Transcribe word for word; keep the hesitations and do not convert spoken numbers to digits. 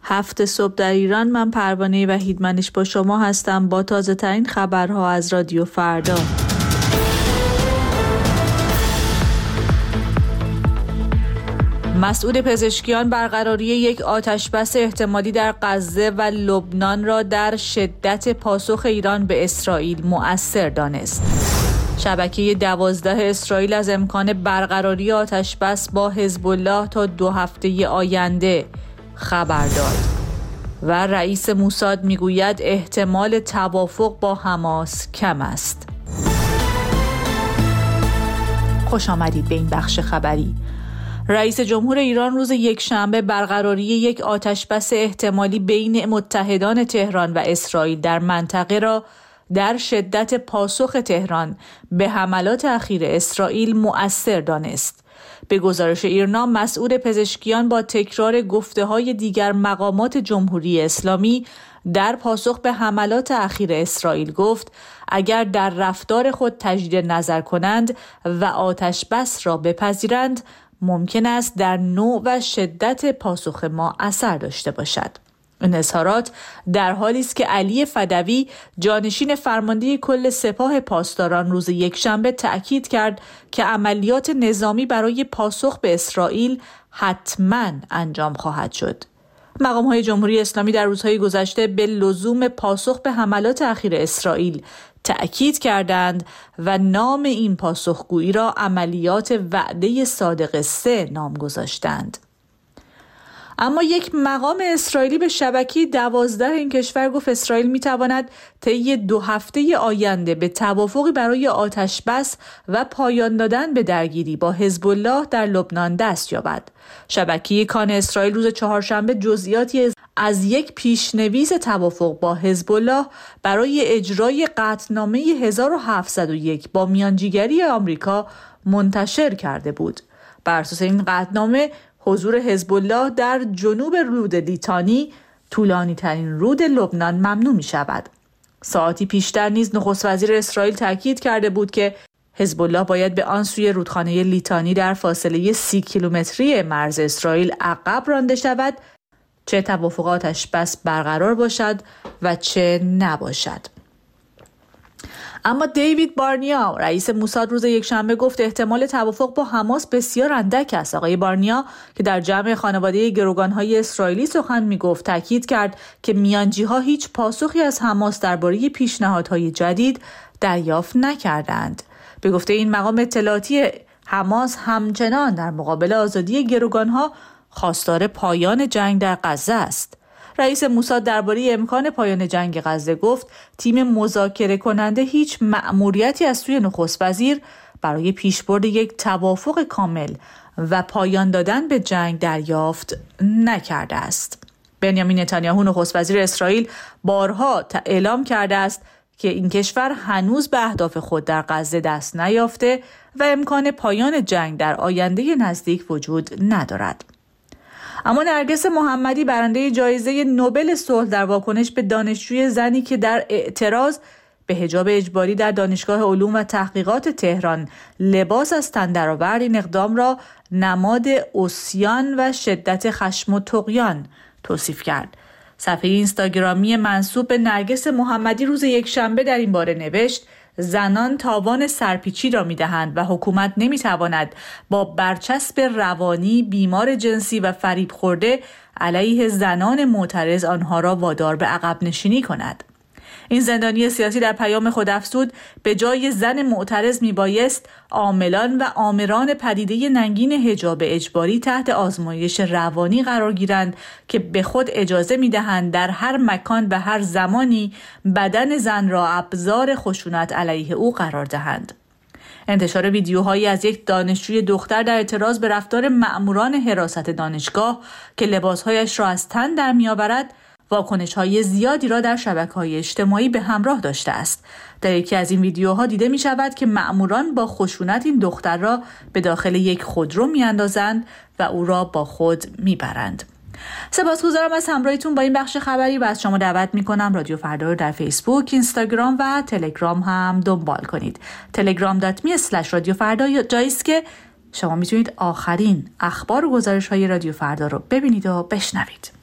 هفت صبح در ایران. من پروانه وحیدمنش با شما هستم با تازه ترین خبرها از رادیو فردا. مسئول پزشکیان برقراری یک آتشبس احتمالی در غزه و لبنان را در شدت پاسخ ایران به اسرائیل مؤثر دانست. شبکه دوازده اسرائیل از امکان برقراری آتشبس با حزب الله تا دو هفته آینده خبر داد و رئیس موساد میگوید احتمال توافق با حماس کم است. خوش آمدید به این بخش خبری. رئیس جمهور ایران روز یکشنبه برقراری یک آتشبس احتمالی بین متحدان تهران و اسرائیل در منطقه را در شدت پاسخ تهران به حملات اخیر اسرائیل مؤثر دانست. به گزارش ایرنا، مسئول پزشکیان با تکرار گفته‌های دیگر مقامات جمهوری اسلامی در پاسخ به حملات اخیر اسرائیل گفت اگر در رفتار خود تجدید نظر کنند و آتشبس را بپذیرند ممکن است در نوع و شدت پاسخ ما اثر داشته باشد. این اظهارات در حالی است که علی فدوی جانشین فرمانده کل سپاه پاسداران روز یکشنبه تأکید کرد که عملیات نظامی برای پاسخ به اسرائیل حتماً انجام خواهد شد. مقام‌های جمهوری اسلامی در روزهای گذشته به لزوم پاسخ به حملات اخیر اسرائیل تأکید کردند و نام این پاسخگویی را عملیات وعده صادق سه نام گذاشتند. اما یک مقام اسرائیلی به شبکه دوازده این کشور گفت اسرائیل میتواند طی دو هفته آینده به توافقی برای آتشبس و پایان دادن به درگیری با حزب الله در لبنان دست یابد. شبکه کان اسرائیل روز چهارشنبه جزئیاتی از یک پیشنویس توافق با حزب الله برای اجرای قطعنامه هزار و هفتصد و یک با میانجیگری آمریکا منتشر کرده بود. بر اساس این قطعنامه حضور حزب الله در جنوب رود لیتانی، طولانی ترین رود لبنان، ممنوع می شود. ساعتی پیشتر نیز نخست وزیر اسرائیل تاکید کرده بود که حزب الله باید به آن سوی رودخانه لیتانی در فاصله سی کیلومتری مرز اسرائیل عقب رانده شود، چه توافقاتش بس برقرار باشد و چه نباشد. اما دیوید بارنیا رئیس موساد روز یکشنبه گفت احتمال توافق با حماس بسیار اندک است. آقای بارنیا که در جمع خانواده گروگان‌های اسرائیلی سخن می‌گفت تاکید کرد که میانجی‌ها هیچ پاسخی از حماس درباره پیشنهادهای جدید دریافت نکردند. به گفته این مقام اطلاعاتی، حماس همچنان در مقابل آزادی گروگان‌ها خواستار پایان جنگ در غزه است. رئیس موساد درباره امکان پایان جنگ غزه گفت تیم مذاکره کننده هیچ مأموریتی از سوی نخست وزیر برای پیشبرد یک توافق کامل و پایان دادن به جنگ دریافت نکرده است. بنیامین نتانیاهو نخست وزیر اسرائیل بارها اعلام کرده است که این کشور هنوز به اهداف خود در غزه دست نیافته و امکان پایان جنگ در آینده نزدیک وجود ندارد. اما نرگس محمدی برنده جایزه نوبل صلح در واکنش به دانشجوی زنی که در اعتراض به حجاب اجباری در دانشگاه علوم و تحقیقات تهران لباس از تن درآورد، این اقدام را نماد عصیان و شدت خشم و طغیان توصیف کرد. صفحه اینستاگرامی منسوب به نرگس محمدی روز یکشنبه در این باره نوشت زنان تاوان سرپیچی را می‌دهند و حکومت نمی‌تواند با برچسب روانی، بیمار جنسی و فریب خورده علیه زنان معترض آنها را وادار به عقب نشینی کند. این زندانی سیاسی در پیام خود افزود به جای زن معترض میبایست عاملان و آمران پدیده ننگین حجاب اجباری تحت آزمایش روانی قرار گیرند که به خود اجازه میدهند در هر مکان و هر زمانی بدن زن را ابزار خشونت علیه او قرار دهند. انتشار ویدیوهایی از یک دانشجوی دختر در اعتراض به رفتار مأموران حراست دانشگاه که لباسهایش را از تن در میآورد واکنش‌های زیادی را در شبکه‌های اجتماعی به همراه داشته است. در یکی از این ویدیوها دیده می شود که مأموران با خشونت این دختر را به داخل یک خودرو می‌اندازند و او را با خود می‌برند. سپاسگزارم از همراهیتون با این بخش خبری و از شما دعوت می‌کنم رادیو فردا رو در فیسبوک، اینستاگرام و تلگرام هم دنبال کنید. تلگرام دات می اسلش رادیو فردا جایی است که شما میتونید آخرین اخبار و گزارش‌های رادیو فردا رو ببینید و بشنوید.